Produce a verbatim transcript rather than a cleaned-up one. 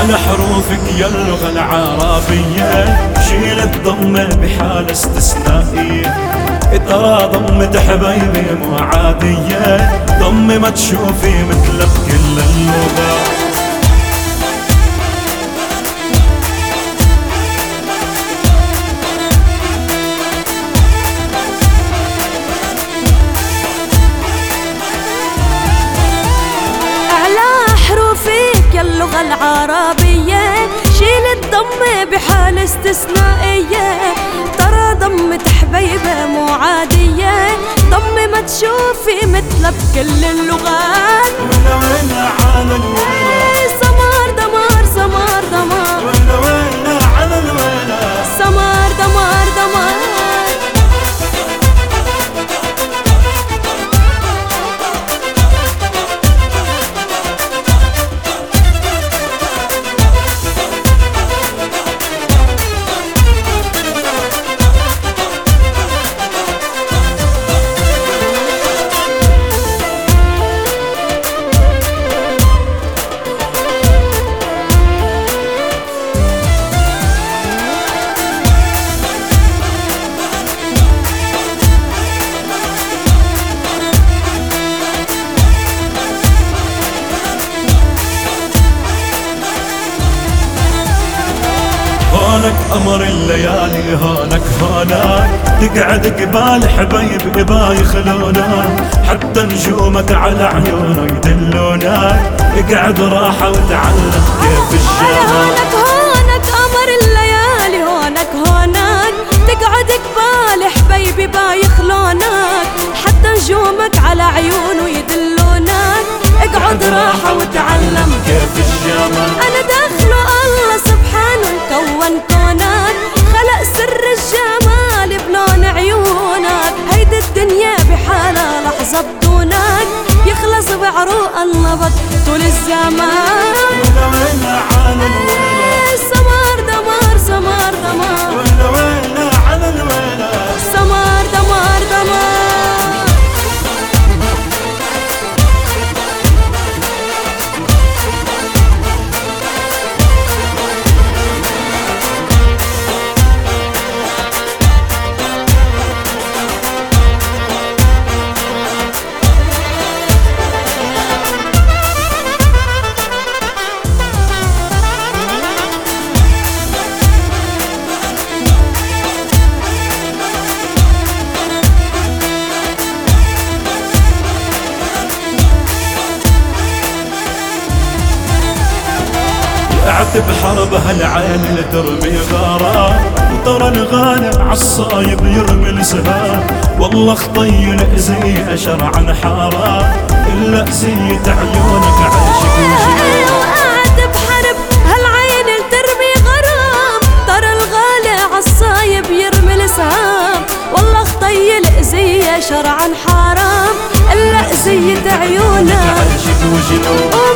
على حروفك يا اللغة العربية شيل الضمة بحالة استثنائية. ترى ضمة حبايبي مو عادية، ضمة ما تشوفي مثلها بكل اللغات. اللغة العربية شيل الضمة بحالة استثنائية. ترى ضمة حبيبة مو عادية، ضمة ما تشوفي مثلها بكل اللغات. ولا ولا على الولا سمار دمار سمار دمار، ولا ولا على الولا سمار دمار دمار. هونك قمر الليالي هونك هونك تقعد قبال حبايب إبا يخلونك، حتى نجومك على عيونه يدلونك. اقعد راحة وتعلم كيف الجمال. هونك هونك قمر الليالي هونك هونك تقعد قبال حبايب إبا يخلونك، حتى نجومك على عيونه يدلونك. اقعد راحة وتعلم كيف الجمال. أنا داخله الله سبحانه كون كونك، خلق سر الجمال بلون عيونك. هيدي الدنيا بحالها لحظة بدونك، يخلص بعروق النبض طول الزمان. ولا ولا على الولا سمار دمار سمار دمار، ولا ولا على الولا سمار دمار دمار. وقعت بحرب هالعين اللي ترمي غارات، وترى الغالي عالصايب يرمي السهام. والله خطي الأزية شرعا حارات، إلا أزية عيونك عاشق وجنون. وقعت بحرب هالعين اللي ترمي غرام، ترى الغالي عالصايب يرمي السهام. والله خطي الأزية شرعا حرام، إلا أزية عيونك عاشق وجنون.